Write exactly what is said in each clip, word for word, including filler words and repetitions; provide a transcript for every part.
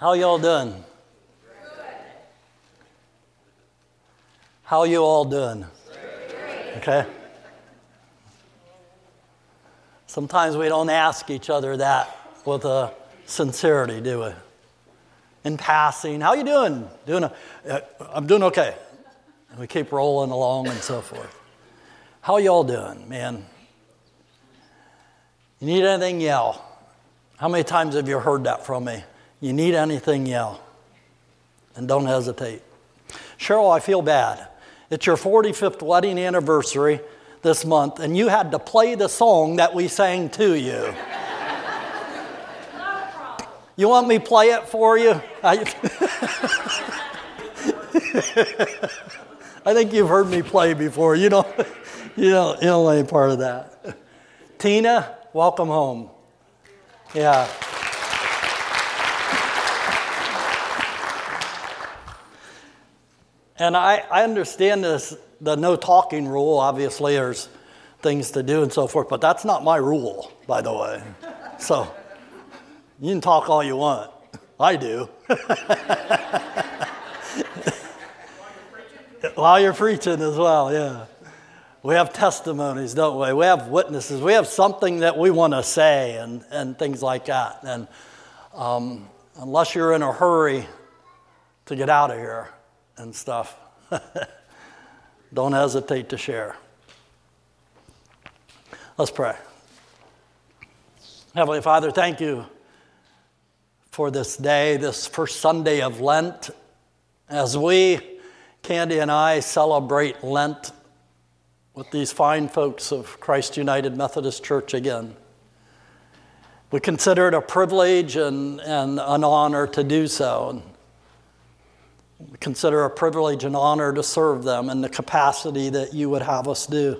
How y'all doing? How you all doing? Okay. Sometimes we don't ask each other that with a sincerity, do we? In passing, how you doing? Doing? A, uh, I'm doing okay. And we keep rolling along and so forth. How y'all doing, man? You need anything, yell. How many times have you heard that from me? You need anything, yell. And don't hesitate. Cheryl, I feel bad. It's your forty-fifth wedding anniversary this month, and you had to play the song that we sang to you. Not a problem. You want me to play it for you? I, I think you've heard me play before. You don't, you don't, you don't want any part of that. Tina, welcome home. Yeah. And I, I understand this, the no talking rule. Obviously, there's things to do and so forth, but that's not my rule, by the way. So you can talk all you want. I do. While you're preaching as well, yeah. We have testimonies, don't we? We have witnesses. We have something that we want to say and, and things like that. And um, unless you're in a hurry to get out of here and stuff, don't hesitate to share. Let's pray. Heavenly Father, thank you for this day, this first Sunday of Lent. As we, Candy and I, celebrate Lent with these fine folks of Christ United Methodist Church again, we consider it a privilege and, and an honor to do so. And we consider a privilege and honor to serve them in the capacity that you would have us do.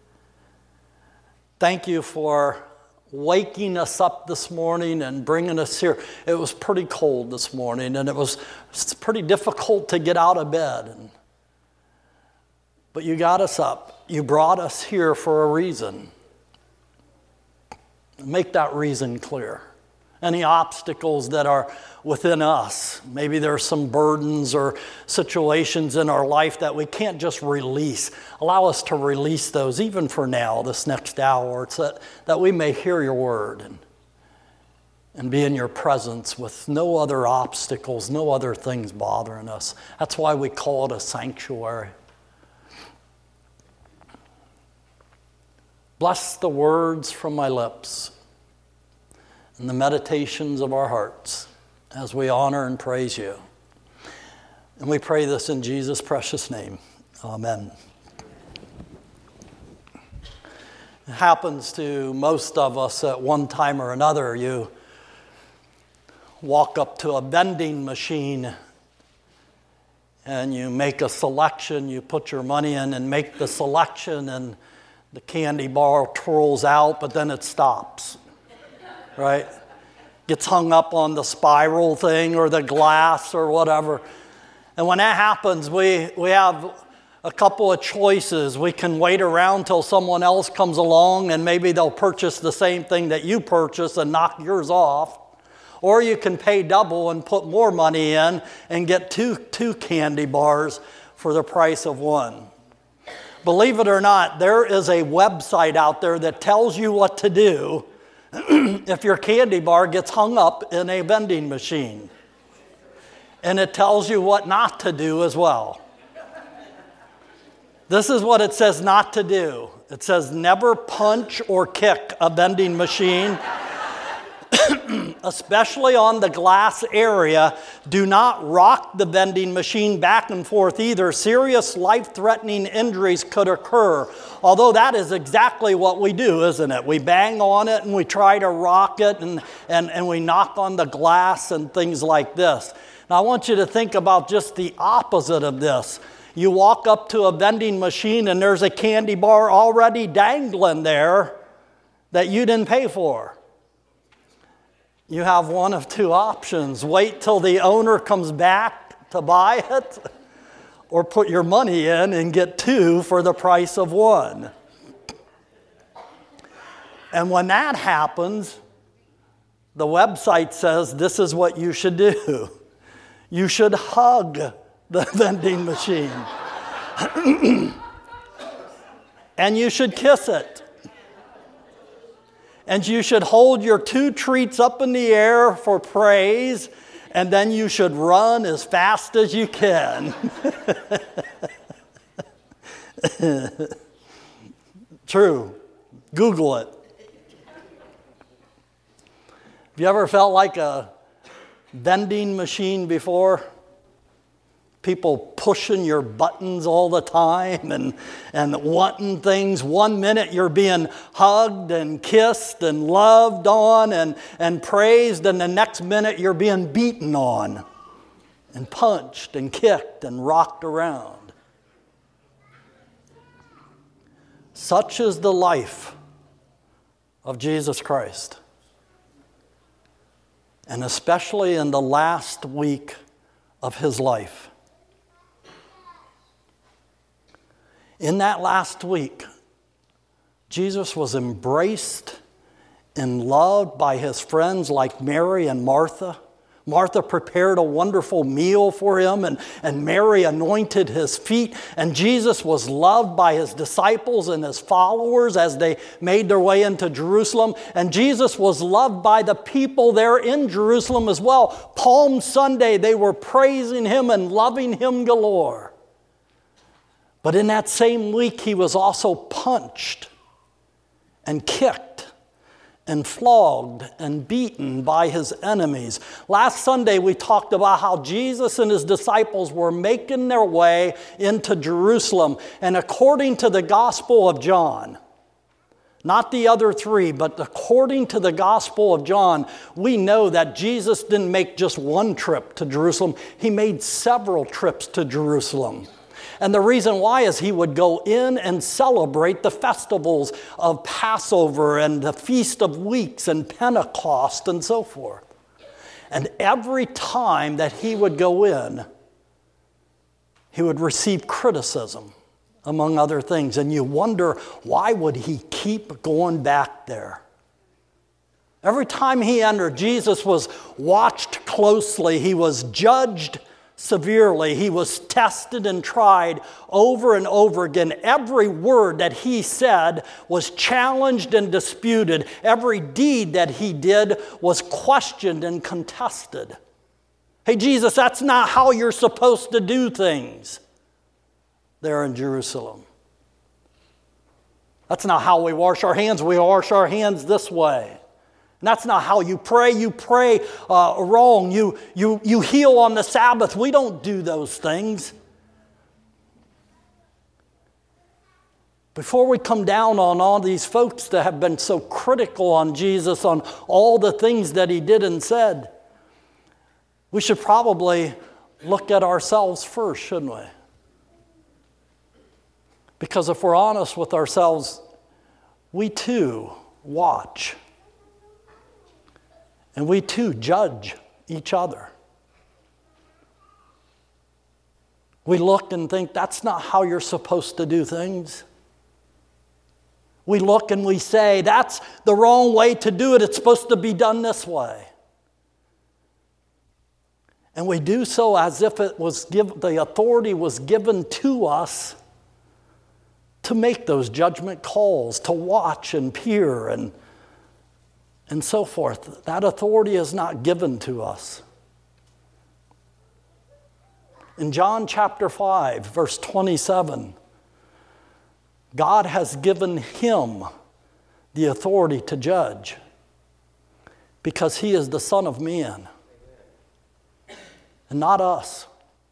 Thank you for waking us up this morning and bringing us here. It was pretty cold this morning, and it was pretty difficult to get out of bed. And, but you got us up. You brought us here for a reason. Make that reason clear. Any obstacles that are within us, maybe there's some burdens or situations in our life that we can't just release. Allow us to release those even for now, this next hour, so that, that we may hear your word and, and be in your presence with no other obstacles, no other things bothering us. That's why we call it a sanctuary. Bless the words from my lips and the meditations of our hearts as we honor and praise you. And we pray this in Jesus' precious name. Amen. It happens to most of us at one time or another. You walk up to a vending machine and you make a selection. You put your money in and make the selection, and the candy bar twirls out, but then it stops. Right? Gets hung up on the spiral thing or the glass or whatever. And when that happens, we, we have a couple of choices. We can wait around till someone else comes along and maybe they'll purchase the same thing that you purchase and knock yours off. Or you can pay double and put more money in and get two, two candy bars for the price of one. Believe it or not, there is a website out there that tells you what to do if your candy bar gets hung up in a vending machine. And it tells you what not to do as well. This is what it says not to do. It says never punch or kick a vending machine, especially on the glass area. Do not rock the vending machine back and forth either. Serious life-threatening injuries could occur. Although that is exactly what we do, isn't it? We bang on it and we try to rock it and, and, and we knock on the glass and things like this. Now I want you to think about just the opposite of this. You walk up to a vending machine and there's a candy bar already dangling there that you didn't pay for. You have one of two options. Wait till the owner comes back to buy it, or put your money in and get two for the price of one. And when that happens, the website says this is what you should do. You should hug the vending machine. And you should kiss it. And you should hold your two treats up in the air for praise, and then you should run as fast as you can. True. Google it. Have you ever felt like a vending machine before? People pushing your buttons all the time and, and wanting things. One minute you're being hugged and kissed and loved on and, and praised, and the next minute you're being beaten on and punched and kicked and rocked around. Such is the life of Jesus Christ. And especially in the last week of his life. In that last week, Jesus was embraced and loved by his friends like Mary and Martha. Martha prepared a wonderful meal for him, and, and Mary anointed his feet. And Jesus was loved by his disciples and his followers as they made their way into Jerusalem. And Jesus was loved by the people there in Jerusalem as well. Palm Sunday, they were praising him and loving him galore. But in that same week, he was also punched and kicked and flogged and beaten by his enemies. Last Sunday, we talked about how Jesus and his disciples were making their way into Jerusalem. And according to the Gospel of John, not the other three, but according to the Gospel of John, we know that Jesus didn't make just one trip to Jerusalem. He made several trips to Jerusalem. And the reason why is he would go in and celebrate the festivals of Passover and the Feast of Weeks and Pentecost and so forth. And every time that he would go in, he would receive criticism, among other things. And you wonder, why would he keep going back there? Every time he entered, Jesus was watched closely. He was judged severely. He was tested and tried over and over again. Every word that he said was challenged and disputed. Every deed that he did was questioned and contested. Hey, Jesus, that's not how you're supposed to do things there in Jerusalem. That's not how we wash our hands. We wash our hands this way. And that's not how you pray. You pray uh, wrong. You, you, you heal on the Sabbath. We don't do those things. Before we come down on all these folks that have been so critical on Jesus, on all the things that he did and said, we should probably look at ourselves first, shouldn't we? Because if we're honest with ourselves, we too watch. And we too judge each other. We look and think, that's not how you're supposed to do things. We look and we say, that's the wrong way to do it. It's supposed to be done this way. And we do so as if it was give, the authority was given to us to make those judgment calls, to watch and peer and and so forth. That authority is not given to us. In John chapter five, verse twenty-seven, God has given him the authority to judge because he is the Son of Man and not us.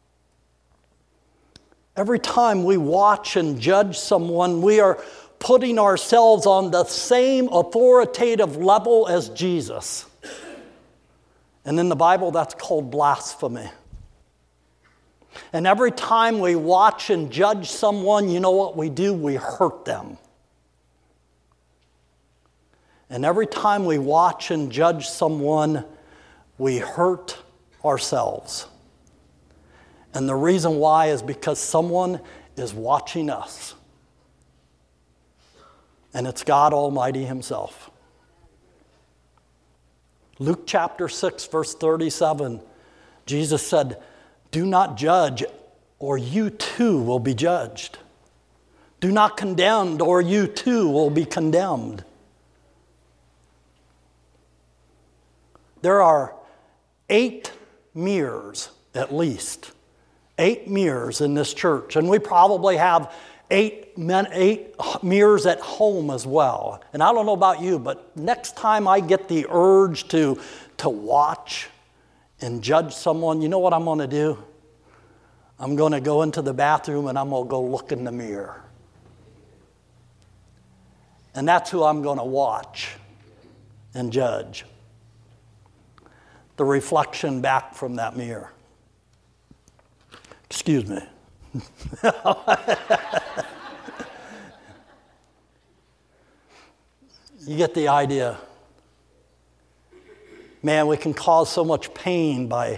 Every time we watch and judge someone, we are putting ourselves on the same authoritative level as Jesus. And in the Bible, that's called blasphemy. And every time we watch and judge someone, you know what we do? We hurt them. And every time we watch and judge someone, we hurt ourselves. And the reason why is because someone is watching us. And it's God Almighty himself. Luke chapter six, verse thirty-seven, Jesus said, "Do not judge, or you too will be judged. Do not condemn, or you too will be condemned." There are eight mirrors, at least, eight mirrors in this church. And we probably have eight, men, eight mirrors at home as well. And I don't know about you, but next time I get the urge to, to watch and judge someone, you know what I'm going to do? I'm going to go into the bathroom and I'm going to go look in the mirror. And that's who I'm going to watch and judge. The reflection back from that mirror. Excuse me. You get the idea. Man, we can cause so much pain by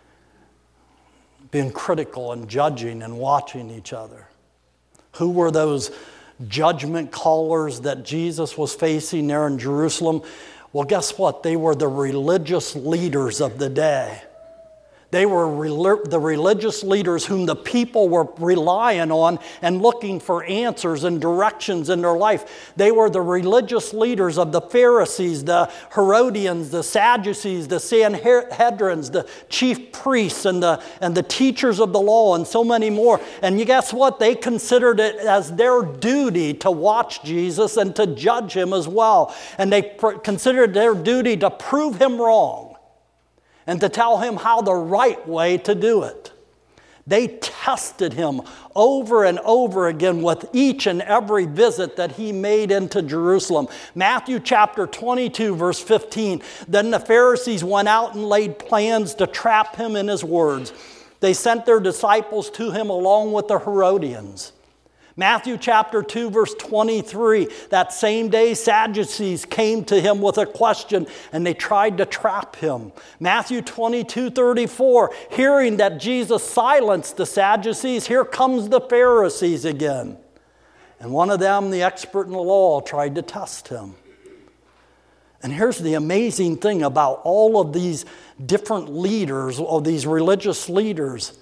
being critical and judging and watching each other. Who were those judgment callers that Jesus was facing there in Jerusalem? Well, guess what? They were the religious leaders of the day. They were rel- the religious leaders whom the people were relying on and looking for answers and directions in their life. They were the religious leaders of the Pharisees, the Herodians, the Sadducees, the Sanhedrins, the chief priests, and the, and the teachers of the law, and so many more. And you guess what? They considered it as their duty to watch Jesus and to judge him as well. And they pr- considered their duty to prove him wrong and to tell him how the right way to do it. They tested him over and over again with each and every visit that he made into Jerusalem. Matthew chapter twenty-two, verse fifteen. Then the Pharisees went out and laid plans to trap him in his words. They sent their disciples to him along with the Herodians. Matthew chapter two, verse twenty-three, that same day Sadducees came to him with a question and they tried to trap him. Matthew twenty-two, thirty-four, hearing that Jesus silenced the Sadducees, here comes the Pharisees again. And one of them, the expert in the law, tried to test him. And here's the amazing thing about all of these different leaders, or these religious leaders,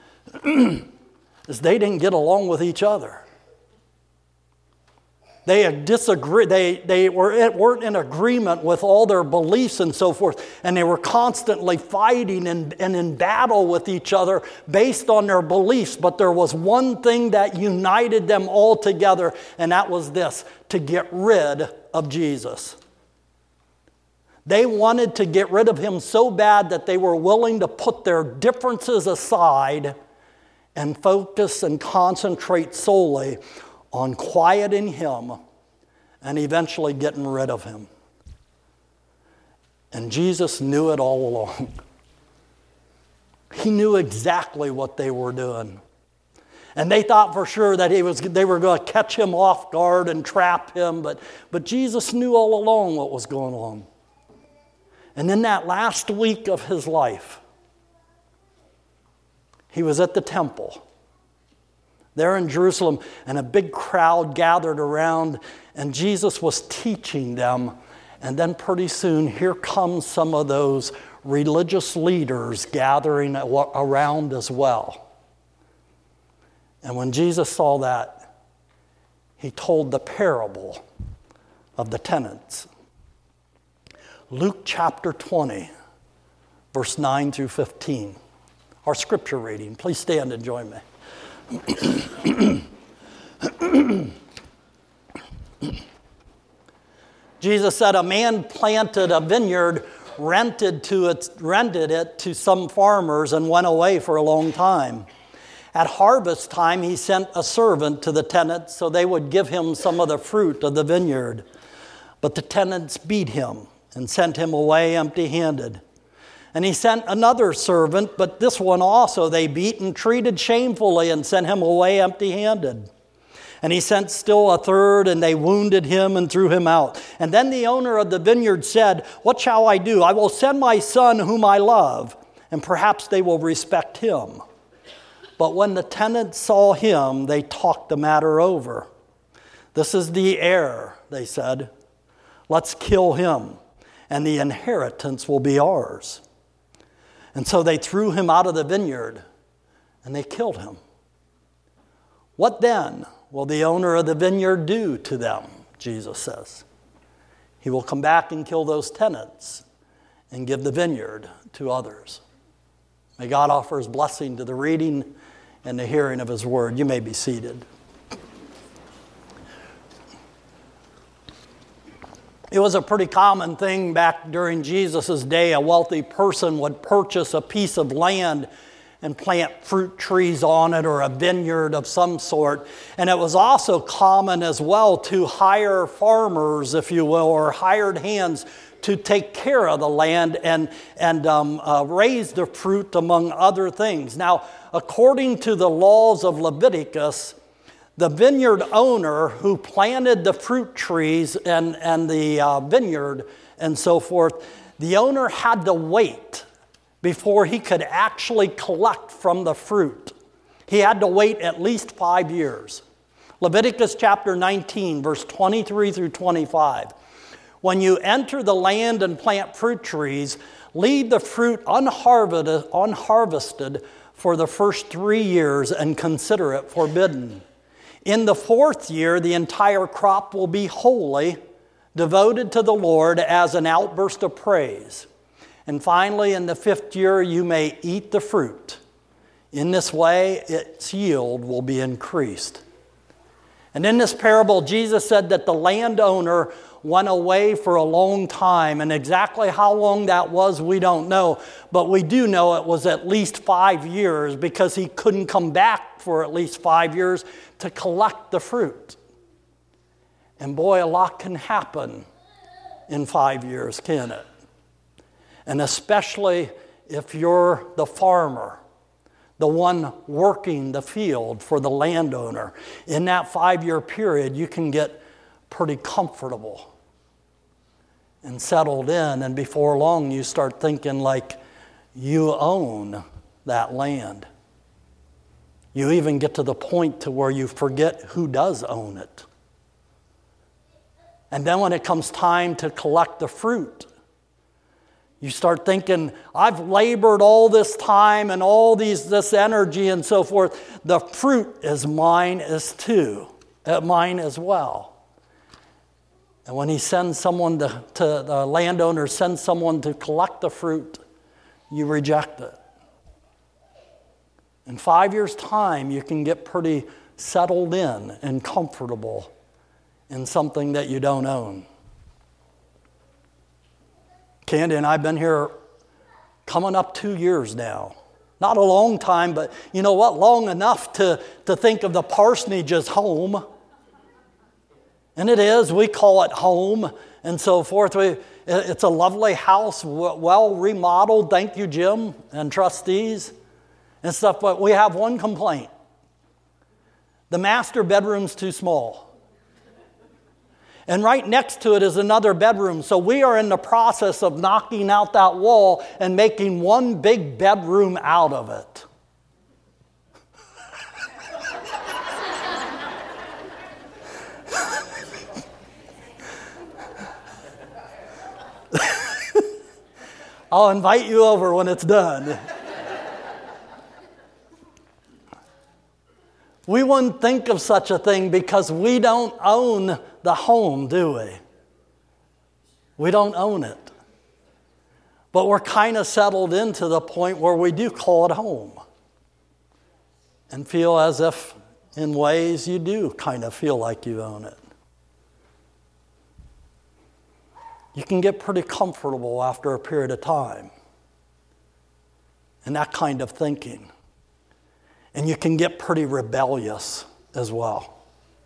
is they didn't get along with each other. They disagreed. They, they were, weren't in agreement with all their beliefs and so forth. And they were constantly fighting and, and in battle with each other based on their beliefs. But there was one thing that united them all together, and that was this: to get rid of Jesus. They wanted to get rid of him so bad that they were willing to put their differences aside and focus and concentrate solely on quieting him and eventually getting rid of him. And Jesus knew it all along. He knew exactly what they were doing. And they thought for sure that he was, they were going to catch him off guard and trap him, but, but Jesus knew all along what was going on. And in that last week of his life, he was at the temple there in Jerusalem, and a big crowd gathered around, and Jesus was teaching them. And then pretty soon, here comes some of those religious leaders gathering around as well. And when Jesus saw that, he told the parable of the tenants. Luke chapter twenty, verse nine through fifteen. Our scripture reading. Please stand and join me. Jesus said, a man planted a vineyard, rented, to it, rented it to some farmers, and went away for a long time. At harvest time, he sent a servant to the tenants so they would give him some of the fruit of the vineyard. But the tenants beat him and sent him away empty-handed. And he sent another servant, but this one also they beat and treated shamefully and sent him away empty-handed. And he sent still a third, and they wounded him and threw him out. And then the owner of the vineyard said, what shall I do? I will send my son whom I love, and perhaps they will respect him. But when the tenants saw him, they talked the matter over. This is the heir, they said. Let's kill him, and the inheritance will be ours. And so they threw him out of the vineyard, and they killed him. What then will the owner of the vineyard do to them? Jesus says. He will come back and kill those tenants and give the vineyard to others. May God offer his blessing to the reading and the hearing of his word. You may be seated. It was a pretty common thing back during Jesus' day. A wealthy person would purchase a piece of land and plant fruit trees on it, or a vineyard of some sort. And it was also common as well to hire farmers, if you will, or hired hands to take care of the land and, and um, uh, raise the fruit, among other things. Now, according to the laws of Leviticus, the vineyard owner who planted the fruit trees and, and the uh, vineyard and so forth, the owner had to wait before he could actually collect from the fruit. He had to wait at least five years. Leviticus chapter nineteen, verse twenty-three through twenty-five. When you enter the land and plant fruit trees, leave the fruit unharvested, unharvested for the first three years and consider it forbidden. In the fourth year, the entire crop will be holy, devoted to the Lord as an outburst of praise. And finally, in the fifth year, you may eat the fruit. In this way, its yield will be increased. And in this parable, Jesus said that the landowner went away for a long time. And exactly how long that was, we don't know. But we do know it was at least five years because he couldn't come back for at least five years to collect the fruit. And boy, a lot can happen in five years, can it? And especially if you're the farmer, the one working the field for the landowner. In that five-year period, you can get pretty comfortable and settled in, and before long you start thinking like you own that land. You even get to the point to where you forget who does own it. And then when it comes time to collect the fruit, you start thinking, I've labored all this time and all these this energy and so forth. The fruit is mine as too, uh, mine as well. And when he sends someone to, to the landowner sends someone to collect the fruit, you reject it. In five years' time, you can get pretty settled in and comfortable in something that you don't own. Candy and I have been here coming up two years now. Not a long time, but you know what? Long enough to, to think of the parsonage as home. And it is. We call it home and so forth. We, it's a lovely house, well remodeled. Thank you, Jim and trustees and stuff. But we have one complaint. The master bedroom's too small. And right next to it is another bedroom. So we are in the process of knocking out that wall and making one big bedroom out of it. I'll invite you over when it's done. We wouldn't think of such a thing because we don't own the home, do we? We don't own it. But we're kind of settled into the point where we do call it home and feel as if, in ways, you do kind of feel like you own it. You can get pretty comfortable after a period of time in that kind of thinking. And you can get pretty rebellious as well.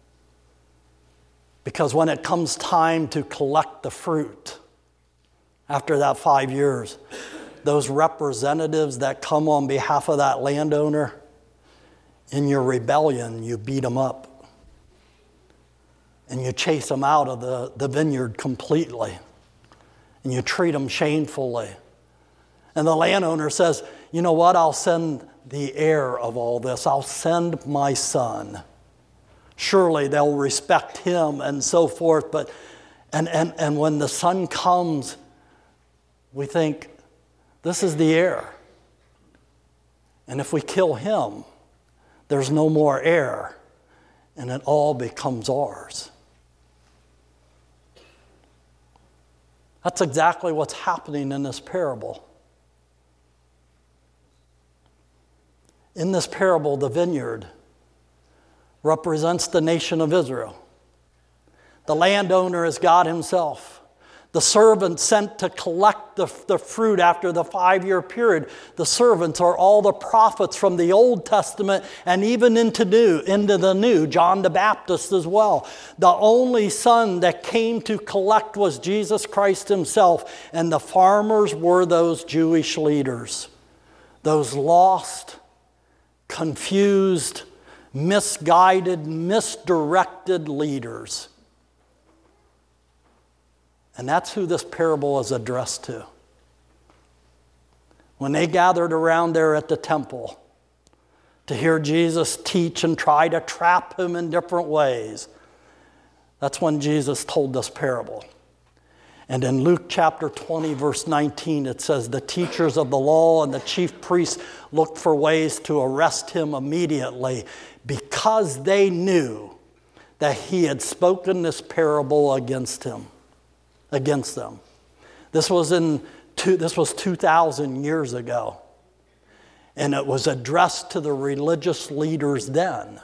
Because when it comes time to collect the fruit, after that five years, those representatives that come on behalf of that landowner, in your rebellion, you beat them up. And you chase them out of the, the vineyard completely. And you treat them shamefully. And the landowner says, you know what, I'll send the heir of all this. I'll send my son. Surely they'll respect him and so forth. But and, and, and when the son comes, we think, this is the heir. And if we kill him, there's no more heir, and it all becomes ours. That's exactly what's happening in this parable. In this parable, the vineyard represents the nation of Israel. The landowner is God himself. The servant sent to collect the, the fruit after the five-year period. The servants are all the prophets from the Old Testament and even into new, into the New, John the Baptist as well. The only son that came to collect was Jesus Christ himself, and the farmers were those Jewish leaders, those lost, confused, misguided, misdirected leaders. And that's who this parable is addressed to. When they gathered around there at the temple to hear Jesus teach and try to trap him in different ways, that's when Jesus told this parable. And in Luke chapter twenty, verse nineteen, it says, the teachers of the law and the chief priests looked for ways to arrest him immediately because they knew that he had spoken this parable against him. Against them. This was in two, this was two thousand years ago, and it was addressed to the religious leaders then.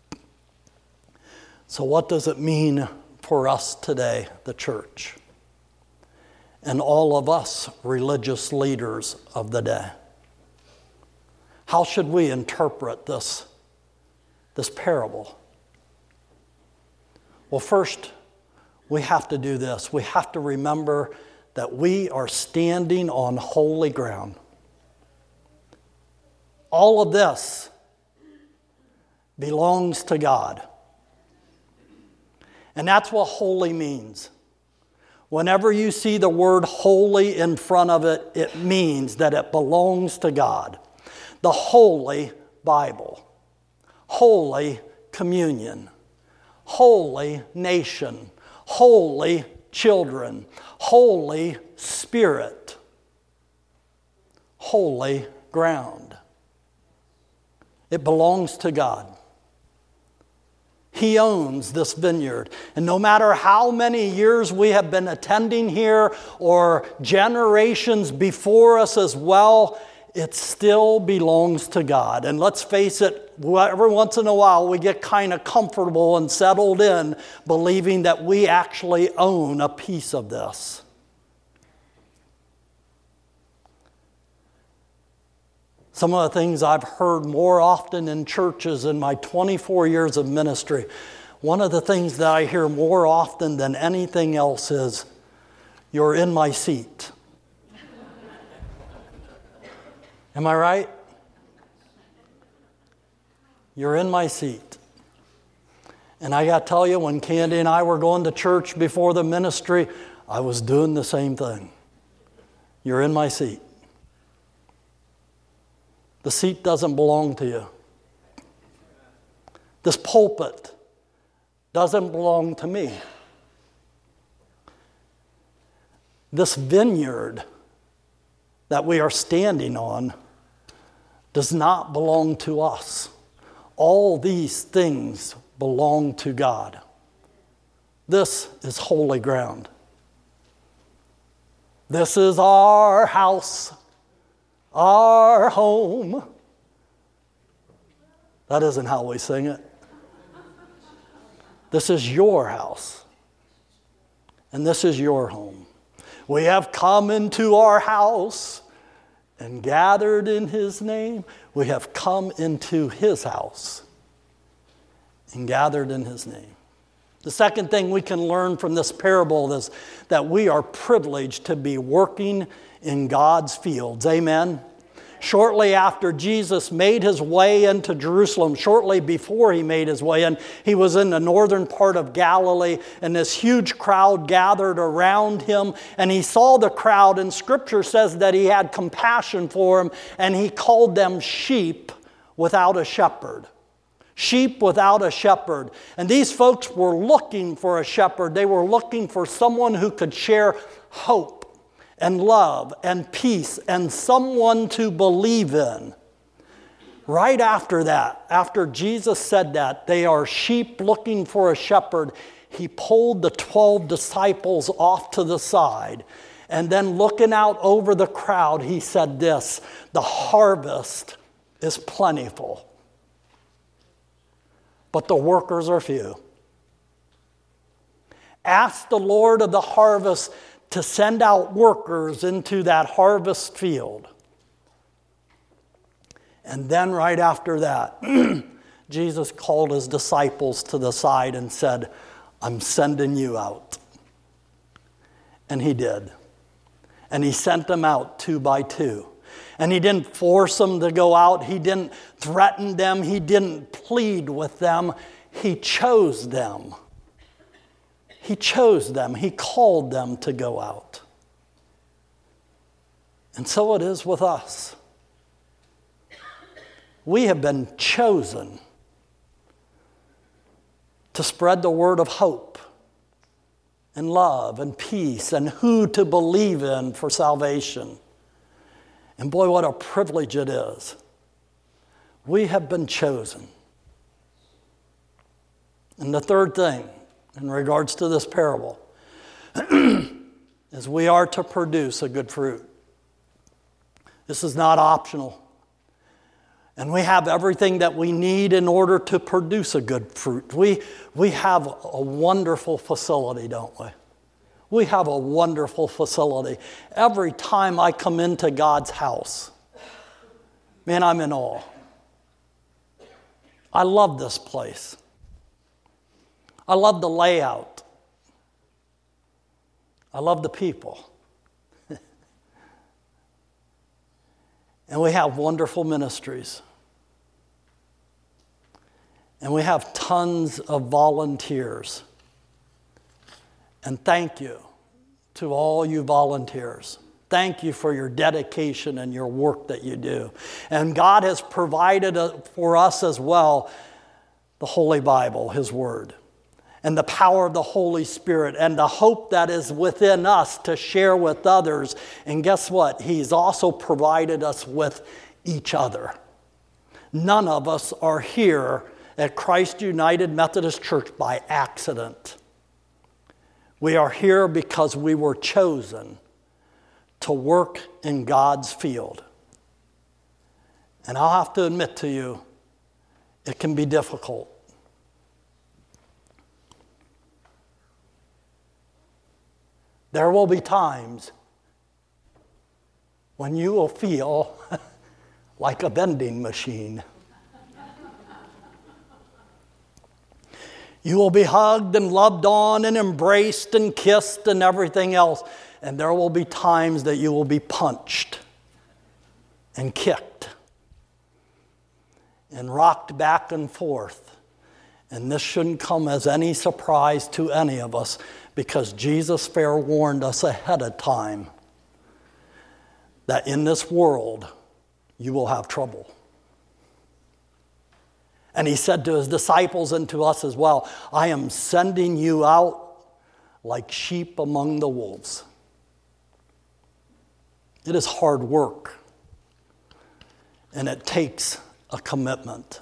So what does it mean for us today, the church, and all of us religious leaders of the day? How should we interpret this, this parable? Well, first, we have to do this. We have to remember that we are standing on holy ground. All of this belongs to God. And that's what holy means. Whenever you see the word holy in front of it, it means that it belongs to God. The Holy Bible, Holy Communion, Holy Nation, Holy children, Holy Spirit, holy ground. It belongs to God. He owns this vineyard. And no matter how many years we have been attending here or generations before us as well, it still belongs to God. And let's face it, every once in a while we get kind of comfortable and settled in believing that we actually own a piece of this. Some of the things I've heard more often in churches in my twenty-four years of ministry, one of the things that I hear more often than anything else is, "You're in my seat." Am I right? You're in my seat. And I got to tell you, when Candy and I were going to church before the ministry, I was doing the same thing. You're in my seat. The seat doesn't belong to you. This pulpit doesn't belong to me. This vineyard that we are standing on does not belong to us. All these things belong to God. This is holy ground. This is our house, our home. That isn't how we sing it. This is your house, and this is your home. We have come into our house and gathered in his name. We have come into his house and gathered in his name. The second thing we can learn from this parable is that we are privileged to be working in God's fields. Amen. Shortly after Jesus made his way into Jerusalem, shortly before he made his way in, he was in the northern part of Galilee, and this huge crowd gathered around him, and he saw the crowd, and Scripture says that he had compassion for them, and he called them sheep without a shepherd. Sheep without a shepherd. And these folks were looking for a shepherd. They were looking for someone who could share hope and love and peace and someone to believe in. Right after that, after Jesus said that, they are sheep looking for a shepherd, he pulled the twelve disciples off to the side. And then looking out over the crowd, he said this, the harvest is plentiful, but the workers are few. Ask the Lord of the harvest to send out workers into that harvest field. And then right after that, Jesus called his disciples to the side and said, I'm sending you out. And he did. And he sent them out two by two. And he didn't force them to go out. He didn't threaten them. He didn't plead with them. He chose them. He chose them. He called them to go out. And so it is with us. We have been chosen to spread the word of hope and love and peace and who to believe in for salvation. And boy, what a privilege it is. We have been chosen. And the third thing in regards to this parable is we are to produce a good fruit. This is not optional. And we have everything that we need in order to produce a good fruit. We, we have a wonderful facility, don't we? We have a wonderful facility. Every time I come into God's house, man, I'm in awe. I love this place. I love the layout. I love the people. And we have wonderful ministries. And we have tons of volunteers. And thank you to all you volunteers. Thank you for your dedication and your work that you do. And God has provided for us as well the Holy Bible, His Word, and the power of the Holy Spirit and the hope that is within us to share with others. And guess what? He's also provided us with each other. None of us are here at Christ United Methodist Church by accident. We are here because we were chosen to work in God's field. And I'll have to admit to you, it can be difficult. There will be times when you will feel like a vending machine. You will be hugged and loved on and embraced and kissed and everything else. And there will be times that you will be punched and kicked and rocked back and forth. And this shouldn't come as any surprise to any of us, because Jesus fair warned us ahead of time that in this world you will have trouble. And he said to his disciples and to us as well, I am sending you out like sheep among the wolves. It is hard work, and it takes a commitment.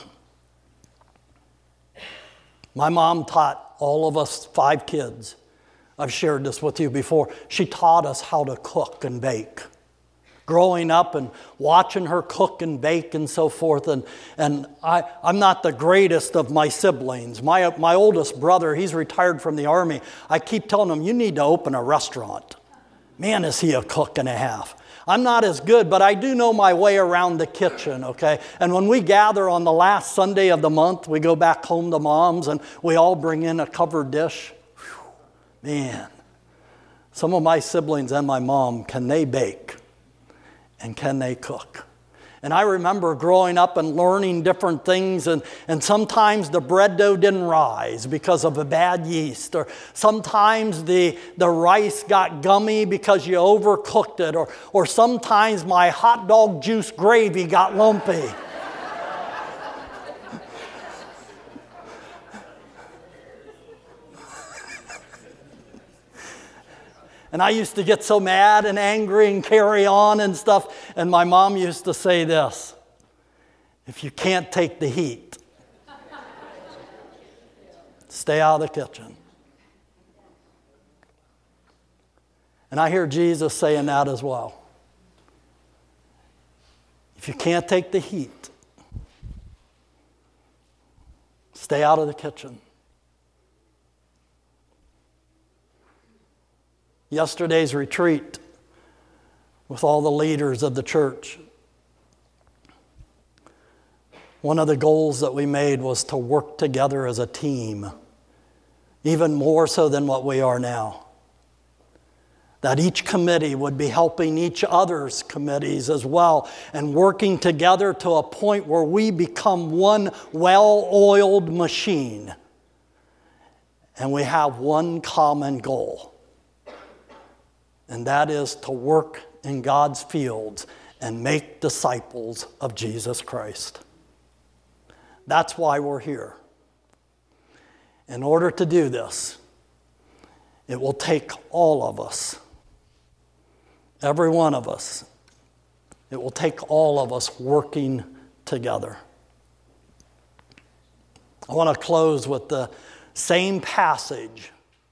My mom taught all of us five kids. I've shared this with you before. She taught us how to cook and bake. Growing up and watching her cook and bake and so forth. And, and I, I'm not the greatest of my siblings. My, my oldest brother, he's retired from the Army. I keep telling him, you need to open a restaurant. Man, is he a cook and a half. I'm not as good, but I do know my way around the kitchen, okay? And when we gather on the last Sunday of the month, we go back home to Mom's and we all bring in a covered dish. Whew, man, some of my siblings and my mom, can they bake? And can they cook? And I remember growing up and learning different things, and, and sometimes the bread dough didn't rise because of a bad yeast, or sometimes the, the rice got gummy because you overcooked it, or, or sometimes my hot dog juice gravy got lumpy. And I used to get so mad and angry and carry on and stuff. And my mom used to say this: if you can't take the heat, stay out of the kitchen. And I hear Jesus saying that as well. If you can't take the heat, stay out of the kitchen. Yesterday's retreat with all the leaders of the church, one of the goals that we made was to work together as a team, even more so than what we are now. That each committee would be helping each other's committees as well, and working together to a point where we become one well-oiled machine. And we have one common goal, and that is to work in God's fields and make disciples of Jesus Christ. That's why we're here. In order to do this, it will take all of us, every one of us. It will take all of us working together. I want to close with the same passage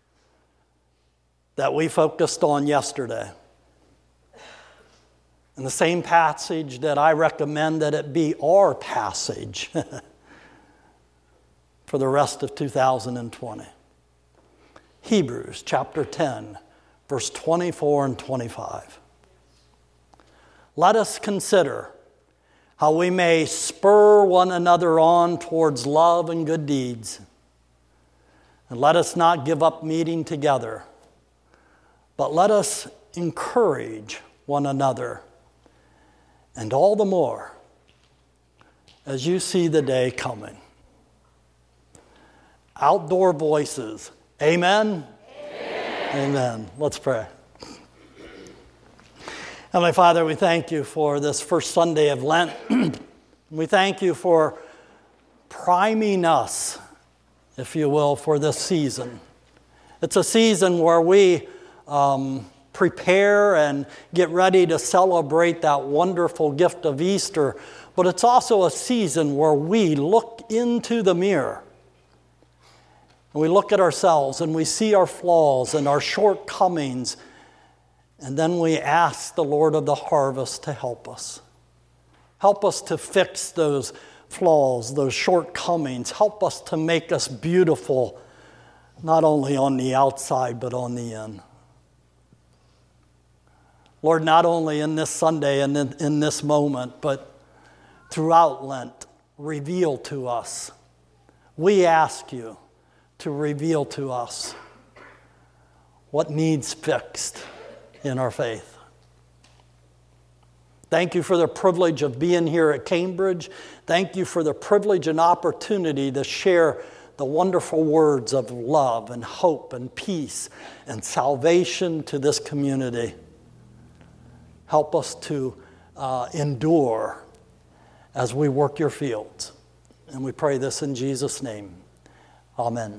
that we focused on yesterday. And the same passage that I recommend that it be our passage for the rest of two thousand twenty. Hebrews chapter ten, verse twenty-four and twenty-five. Let us consider how we may spur one another on towards love and good deeds. And let us not give up meeting together, but let us encourage one another, and all the more as you see the day coming. Outdoor voices. Amen? Amen. Amen. Let's pray. Heavenly Father, we thank you for this first Sunday of Lent. We thank you for priming us, if you will, for this season. It's a season where we um, prepare and get ready to celebrate that wonderful gift of Easter, but it's also a season where we look into the mirror and we look at ourselves and we see our flaws and our shortcomings, and then we ask the Lord of the harvest to help us. Help us to fix those flaws, those shortcomings. Help us to make us beautiful, not only on the outside, but on the in. Lord, not only in this Sunday and in, in this moment, but throughout Lent, reveal to us. We ask you to reveal to us what needs fixed in our faith. Thank you for the privilege of being here at Cambridge. Thank you for the privilege and opportunity to share the wonderful words of love and hope and peace and salvation to this community. Help us to uh, endure as we work your fields. And we pray this in Jesus' name. Amen.